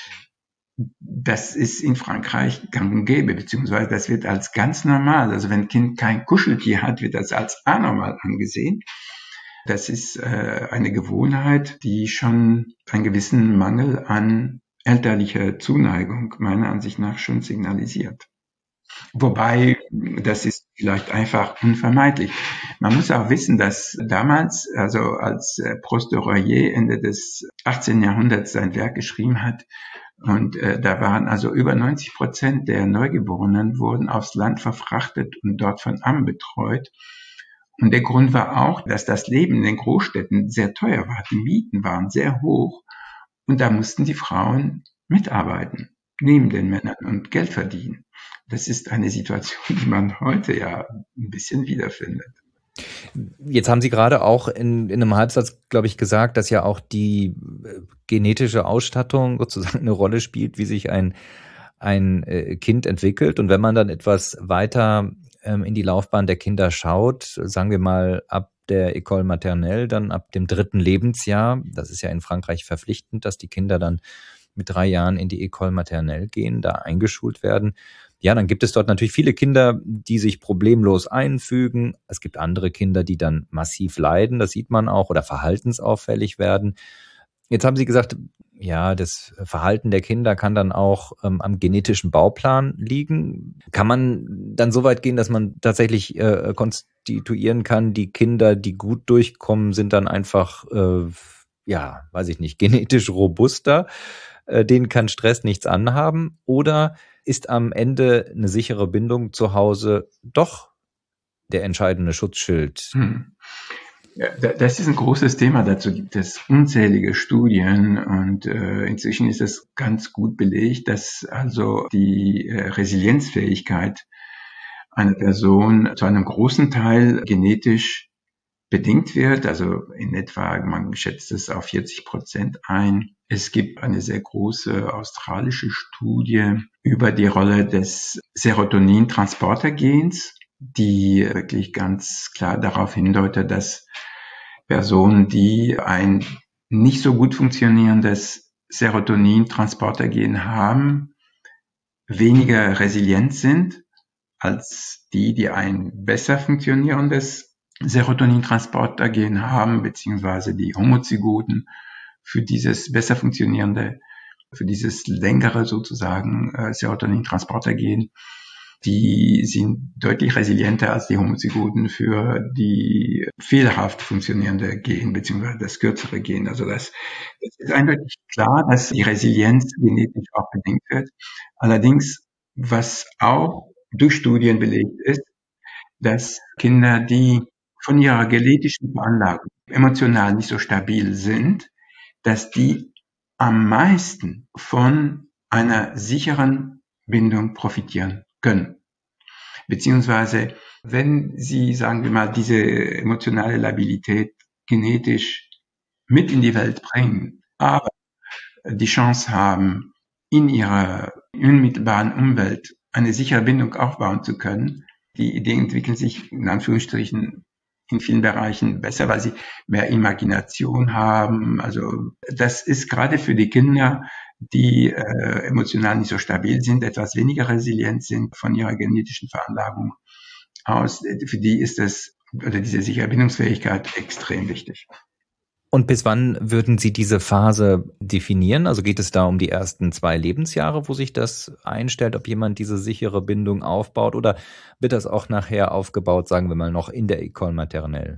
das ist in Frankreich gang und gäbe, beziehungsweise das wird als ganz normal. Also wenn ein Kind kein Kuscheltier hat, wird das als anormal angesehen. Das ist äh, eine Gewohnheit, die schon einen gewissen Mangel an elterlicher Zuneigung meiner Ansicht nach schon signalisiert. Wobei, das ist vielleicht einfach unvermeidlich. Man muss auch wissen, dass damals, also als Prost de Royer Ende des achtzehnten Jahrhunderts sein Werk geschrieben hat, und äh, da waren also über neunzig Prozent der Neugeborenen wurden aufs Land verfrachtet und dort von Ammen betreut. Und der Grund war auch, dass das Leben in den Großstädten sehr teuer war. Die Mieten waren sehr hoch und da mussten die Frauen mitarbeiten, neben den Männern und Geld verdienen. Das ist eine Situation, die man heute ja ein bisschen wiederfindet. Jetzt haben Sie gerade auch in, in einem Halbsatz, glaube ich, gesagt, dass ja auch die genetische Ausstattung sozusagen eine Rolle spielt, wie sich ein, ein Kind entwickelt. Und wenn man dann etwas weiter ähm, in die Laufbahn der Kinder schaut, sagen wir mal ab der École maternelle, dann ab dem dritten Lebensjahr, das ist ja in Frankreich verpflichtend, dass die Kinder dann mit drei Jahren in die École maternelle gehen, da eingeschult werden. Ja, dann gibt es dort natürlich viele Kinder, die sich problemlos einfügen. Es gibt andere Kinder, die dann massiv leiden, das sieht man auch, oder verhaltensauffällig werden. Jetzt haben Sie gesagt, ja, das Verhalten der Kinder kann dann auch ähm, am genetischen Bauplan liegen. Kann man dann so weit gehen, dass man tatsächlich äh, konstituieren kann, die Kinder, die gut durchkommen, sind dann einfach, äh, ja, weiß ich nicht, genetisch robuster, äh, denen kann Stress nichts anhaben, oder ist am Ende eine sichere Bindung zu Hause doch der entscheidende Schutzschild? Hm. Ja, das ist ein großes Thema. Dazu gibt es unzählige Studien und äh, inzwischen ist es ganz gut belegt, dass also die äh, Resilienzfähigkeit einer Person zu einem großen Teil genetisch bedingt wird. Also in etwa, man schätzt es auf vierzig Prozent ein. Es gibt eine sehr große australische Studie über die Rolle des Serotonin-Transportergens, die wirklich ganz klar darauf hindeutet, dass Personen, die ein nicht so gut funktionierendes Serotonin-Transportergen haben, weniger resilient sind als die, die ein besser funktionierendes Serotonin-Transportergen haben, beziehungsweise die Homozygoten für dieses besser funktionierende, für dieses längere sozusagen äh, Serotonin-Transportergen, die sind deutlich resilienter als die Homozygoten für die fehlerhaft funktionierende Gen, beziehungsweise das kürzere Gen. Also das, das ist eindeutig klar, dass die Resilienz genetisch auch bedingt wird. Allerdings, was auch durch Studien belegt ist, dass Kinder, die von ihrer genetischen Veranlagung emotional nicht so stabil sind, dass die am meisten von einer sicheren Bindung profitieren können. Beziehungsweise, wenn Sie, sagen wir mal, diese emotionale Labilität genetisch mit in die Welt bringen, aber die Chance haben, in ihrer unmittelbaren Umwelt eine sichere Bindung aufbauen zu können, die Ideen entwickeln sich in Anführungsstrichen in vielen Bereichen besser, weil sie mehr Imagination haben. Also das ist gerade für die Kinder, die äh, emotional nicht so stabil sind, etwas weniger resilient sind von ihrer genetischen Veranlagung aus. Für die ist das, oder diese sichere Bindungsfähigkeit extrem wichtig. Und bis wann würden Sie diese Phase definieren? Also geht es da um die ersten zwei Lebensjahre, wo sich das einstellt, ob jemand diese sichere Bindung aufbaut, oder wird das auch nachher aufgebaut, sagen wir mal, noch in der École maternelle?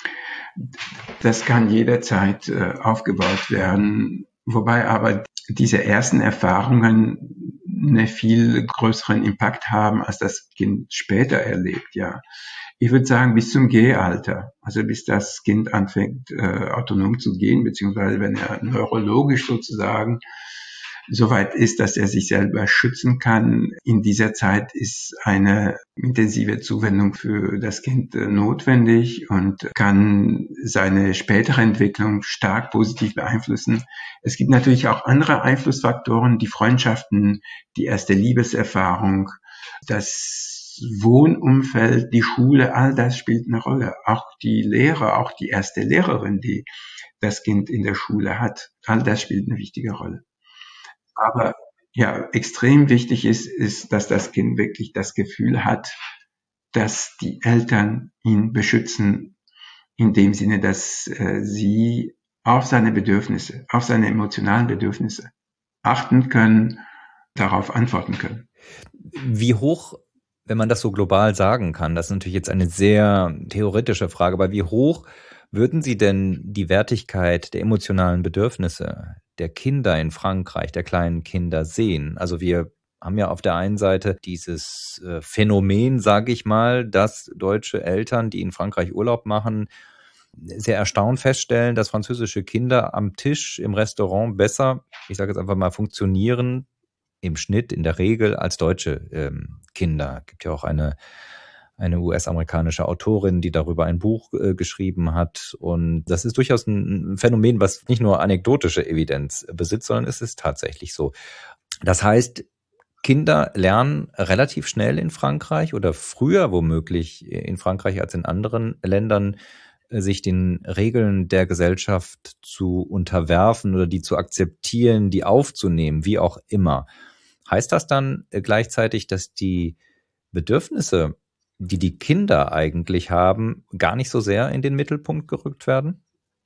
Das kann jederzeit äh, aufgebaut werden, wobei aber diese ersten Erfahrungen einen viel größeren Impact haben, als das Kind später erlebt, ja. Ich würde sagen, bis zum Gehalter, also bis das Kind anfängt, äh, autonom zu gehen, beziehungsweise wenn er neurologisch sozusagen soweit ist, dass er sich selber schützen kann. In dieser Zeit ist eine intensive Zuwendung für das Kind äh, notwendig und kann seine spätere Entwicklung stark positiv beeinflussen. Es gibt natürlich auch andere Einflussfaktoren, die Freundschaften, die erste Liebeserfahrung, das Wohnumfeld, die Schule, all das spielt eine Rolle. Auch die Lehrer, auch die erste Lehrerin, die das Kind in der Schule hat, all das spielt eine wichtige Rolle. Aber ja, extrem wichtig ist, ist, dass das Kind wirklich das Gefühl hat, dass die Eltern ihn beschützen, in dem Sinne, dass äh, sie auf seine Bedürfnisse, auf seine emotionalen Bedürfnisse achten können, darauf antworten können. Wie hoch, wenn man das so global sagen kann, das ist natürlich jetzt eine sehr theoretische Frage, aber wie hoch würden Sie denn die Wertigkeit der emotionalen Bedürfnisse der Kinder in Frankreich, der kleinen Kinder sehen? Also wir haben ja auf der einen Seite dieses äh, Phänomen, sage ich mal, dass deutsche Eltern, die in Frankreich Urlaub machen, sehr erstaunt feststellen, dass französische Kinder am Tisch im Restaurant besser, ich sage jetzt einfach mal, funktionieren im Schnitt, in der Regel, als deutsche ähm, Kinder. Es gibt ja auch eine eine U S-amerikanische Autorin, die darüber ein Buch äh, geschrieben hat. Und das ist durchaus ein Phänomen, was nicht nur anekdotische Evidenz besitzt, sondern es ist tatsächlich so. Das heißt, Kinder lernen relativ schnell in Frankreich oder früher womöglich in Frankreich als in anderen Ländern, sich den Regeln der Gesellschaft zu unterwerfen oder die zu akzeptieren, die aufzunehmen, wie auch immer. Heißt das dann gleichzeitig, dass die Bedürfnisse, die die Kinder eigentlich haben, gar nicht so sehr in den Mittelpunkt gerückt werden?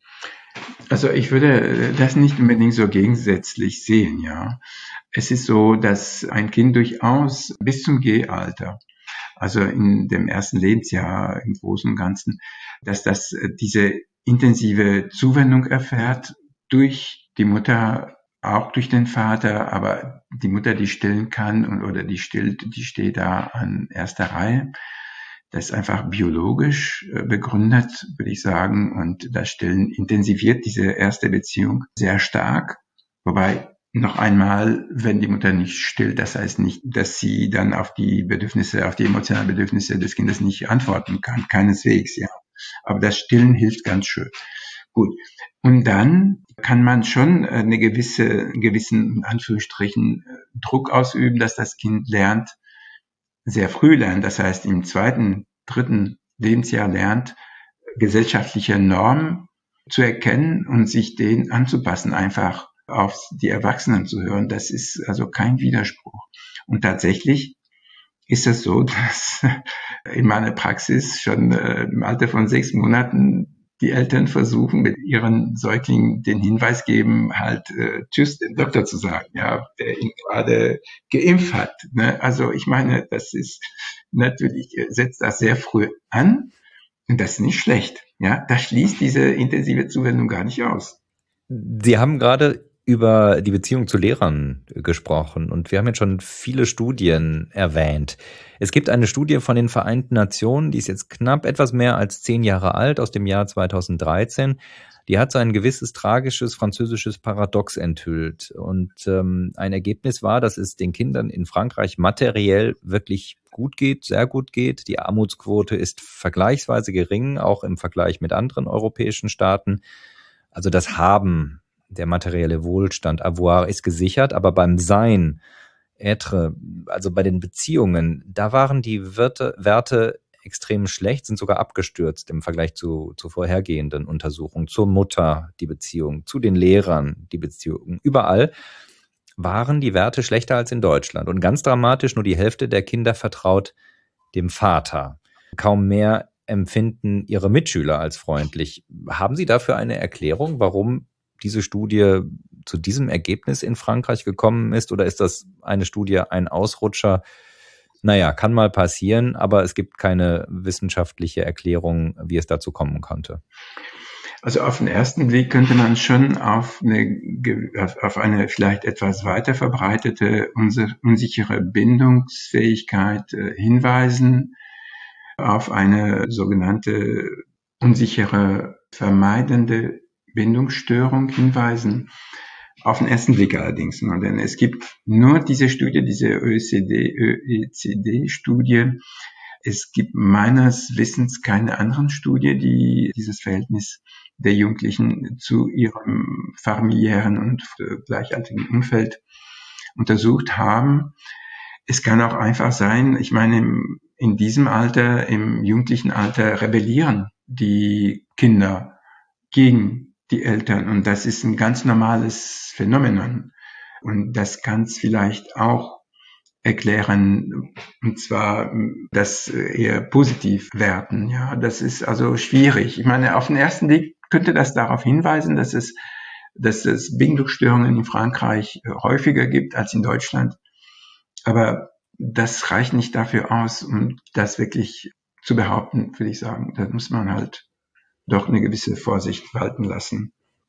Also ich würde das nicht unbedingt so gegensätzlich sehen, ja. Es ist so, dass ein Kind durchaus bis zum Gehalter, also in dem ersten Lebensjahr im Großen und Ganzen, dass das diese intensive Zuwendung erfährt durch die Mutter, auch durch den Vater, aber die Mutter, die stillen kann und oder die stillt, die steht da an erster Reihe. Das ist einfach biologisch begründet, würde ich sagen. Und das Stillen intensiviert diese erste Beziehung sehr stark. Wobei, noch einmal, wenn die Mutter nicht stillt, das heißt nicht, dass sie dann auf die Bedürfnisse, auf die emotionalen Bedürfnisse des Kindes nicht antworten kann. Keineswegs, ja. Aber das Stillen hilft ganz schön. Gut. Und dann kann man schon eine gewisse, einen gewissen, in Anführungsstrichen, Druck ausüben, dass das Kind lernt, sehr früh lernt, das heißt im zweiten, dritten Lebensjahr lernt, gesellschaftliche Normen zu erkennen und sich denen anzupassen, einfach auf die Erwachsenen zu hören. Das ist also kein Widerspruch. Und tatsächlich ist es so, dass in meiner Praxis schon im Alter von sechs Monaten die Eltern versuchen, mit ihren Säuglingen den Hinweis geben, halt äh, Tschüss, den Doktor zu sagen, ja, der ihn gerade geimpft hat. Ne? Also ich meine, das ist natürlich, setzt das sehr früh an und das ist nicht schlecht. Ja, das schließt diese intensive Zuwendung gar nicht aus. Sie haben gerade über die Beziehung zu Lehrern gesprochen und wir haben jetzt schon viele Studien erwähnt. Es gibt eine Studie von den Vereinten Nationen, die ist jetzt knapp etwas mehr als zehn Jahre alt, aus dem Jahr zweitausenddreizehn. Die hat so ein gewisses tragisches französisches Paradox enthüllt und ähm, ein Ergebnis war, dass es den Kindern in Frankreich materiell wirklich gut geht, sehr gut geht. Die Armutsquote ist vergleichsweise gering, auch im Vergleich mit anderen europäischen Staaten. Also das Haben, der materielle Wohlstand, avoir, ist gesichert, aber beim Sein, être, also bei den Beziehungen, da waren die Werte, Werte extrem schlecht, sind sogar abgestürzt im Vergleich zu, zu vorhergehenden Untersuchungen. Zur Mutter die Beziehung, zu den Lehrern die Beziehung. Überall waren die Werte schlechter als in Deutschland. Und ganz dramatisch, nur die Hälfte der Kinder vertraut dem Vater. Kaum mehr empfinden ihre Mitschüler als freundlich. Haben Sie dafür eine Erklärung, warum diese Studie zu diesem Ergebnis in Frankreich gekommen ist? Oder ist das eine Studie, ein Ausrutscher? Naja, kann mal passieren, aber es gibt keine wissenschaftliche Erklärung, wie es dazu kommen konnte. Also auf den ersten Blick könnte man schon auf eine, auf eine vielleicht etwas weiter verbreitete, unsichere Bindungsfähigkeit hinweisen, auf eine sogenannte unsichere, vermeidende Bindungsstörung hinweisen. Auf den ersten Blick allerdings, ne? Denn es gibt nur diese Studie, diese O E C D-Studie. Es gibt meines Wissens keine anderen Studie, die dieses Verhältnis der Jugendlichen zu ihrem familiären und gleichaltrigen Umfeld untersucht haben. Es kann auch einfach sein, ich meine, in diesem Alter, im jugendlichen Alter rebellieren die Kinder gegen die Eltern und das ist ein ganz normales Phänomen und das kann es vielleicht auch erklären, und zwar das eher positiv werten. Ja, das ist also schwierig. Ich meine, auf den ersten Blick könnte das darauf hinweisen, dass es, dass es Bindungsstörungen in Frankreich häufiger gibt als in Deutschland. Aber das reicht nicht dafür aus, um das wirklich zu behaupten, würde ich sagen. Da muss man halt doch eine gewisse Vorsicht walten lassen.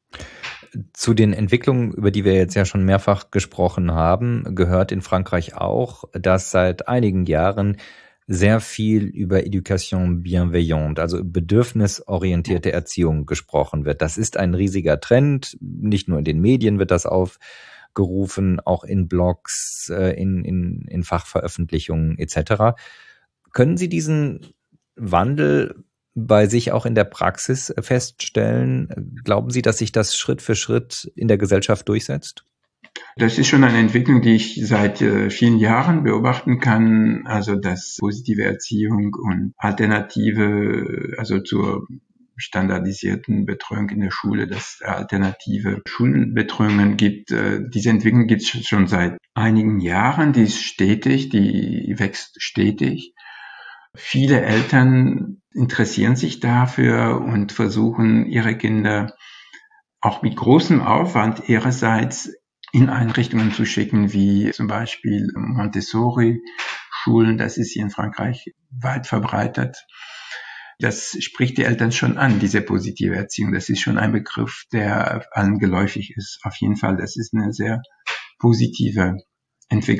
Zu den Entwicklungen, über die wir jetzt ja schon mehrfach gesprochen haben, gehört in Frankreich auch, dass seit einigen Jahren sehr viel über Éducation bienveillante, also bedürfnisorientierte Erziehung gesprochen wird. Das ist ein riesiger Trend. Nicht nur in den Medien wird das aufgerufen, auch in Blogs, in, in, in Fachveröffentlichungen et cetera. Können Sie diesen Wandel bei sich auch in der Praxis feststellen? Glauben Sie, dass sich das Schritt für Schritt in der Gesellschaft durchsetzt? Das ist schon eine Entwicklung, die ich seit äh, vielen Jahren beobachten kann. Also, dass positive Erziehung und Alternative, also zur standardisierten Betreuung in der Schule, dass es alternative Schulbetreuungen gibt. Äh, diese Entwicklung gibt es schon seit einigen Jahren. Die ist stetig, die wächst stetig. Viele Eltern interessieren sich dafür und versuchen, ihre Kinder auch mit großem Aufwand ihrerseits in Einrichtungen zu schicken, wie zum Beispiel Montessori-Schulen. Das ist hier in Frankreich weit verbreitet. Das spricht die Eltern schon an, diese positive Erziehung. Das ist schon ein Begriff, der allen geläufig ist. Auf jeden Fall, das ist eine sehr positive Entwicklung.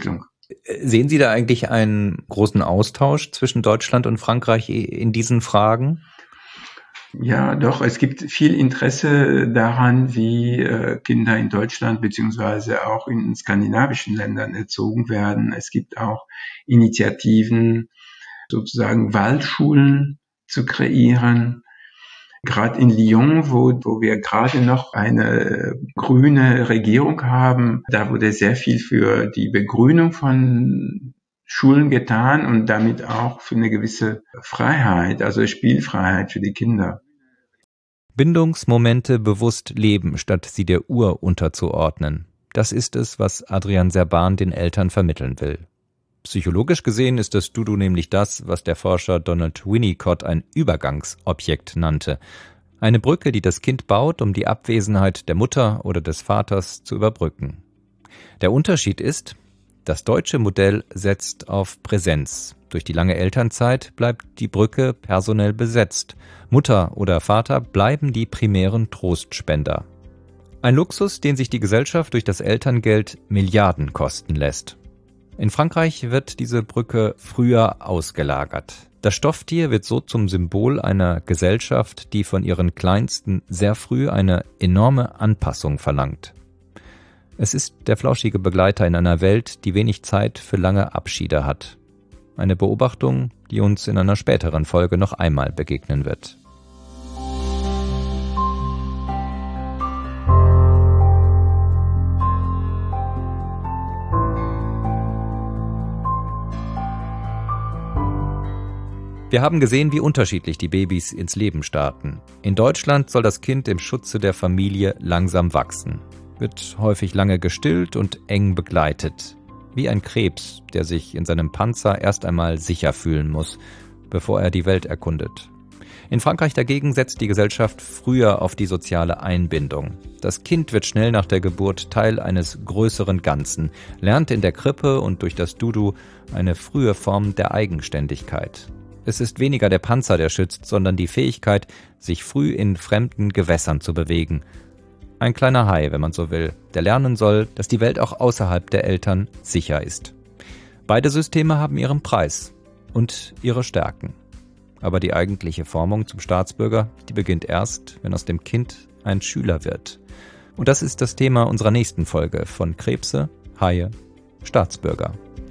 Sehen Sie da eigentlich einen großen Austausch zwischen Deutschland und Frankreich in diesen Fragen? Ja, doch, es gibt viel Interesse daran, wie äh, Kinder in Deutschland beziehungsweise auch in skandinavischen Ländern erzogen werden. Es gibt auch Initiativen, sozusagen Waldschulen zu kreieren. Gerade in Lyon, wo, wo wir gerade noch eine grüne Regierung haben, da wurde sehr viel für die Begrünung von Schulen getan und damit auch für eine gewisse Freiheit, also Spielfreiheit für die Kinder. Bindungsmomente bewusst leben, statt sie der Uhr unterzuordnen. Das ist es, was Adrian Serban den Eltern vermitteln will. Psychologisch gesehen ist das Dudu nämlich das, was der Forscher Donald Winnicott ein Übergangsobjekt nannte. Eine Brücke, die das Kind baut, um die Abwesenheit der Mutter oder des Vaters zu überbrücken. Der Unterschied ist, das deutsche Modell setzt auf Präsenz. Durch die lange Elternzeit bleibt die Brücke personell besetzt. Mutter oder Vater bleiben die primären Trostspender. Ein Luxus, den sich die Gesellschaft durch das Elterngeld Milliarden kosten lässt. In Frankreich wird diese Brücke früher ausgelagert. Das Stofftier wird so zum Symbol einer Gesellschaft, die von ihren Kleinsten sehr früh eine enorme Anpassung verlangt. Es ist der flauschige Begleiter in einer Welt, die wenig Zeit für lange Abschiede hat. Eine Beobachtung, die uns in einer späteren Folge noch einmal begegnen wird. Wir haben gesehen, wie unterschiedlich die Babys ins Leben starten. In Deutschland soll das Kind im Schutze der Familie langsam wachsen, wird häufig lange gestillt und eng begleitet. Wie ein Krebs, der sich in seinem Panzer erst einmal sicher fühlen muss, bevor er die Welt erkundet. In Frankreich dagegen setzt die Gesellschaft früher auf die soziale Einbindung. Das Kind wird schnell nach der Geburt Teil eines größeren Ganzen, lernt in der Krippe und durch das Dudu eine frühe Form der Eigenständigkeit. Es ist weniger der Panzer, der schützt, sondern die Fähigkeit, sich früh in fremden Gewässern zu bewegen. Ein kleiner Hai, wenn man so will, der lernen soll, dass die Welt auch außerhalb der Eltern sicher ist. Beide Systeme haben ihren Preis und ihre Stärken. Aber die eigentliche Formung zum Staatsbürger, die beginnt erst, wenn aus dem Kind ein Schüler wird. Und das ist das Thema unserer nächsten Folge von Krebse, Haie, Staatsbürger.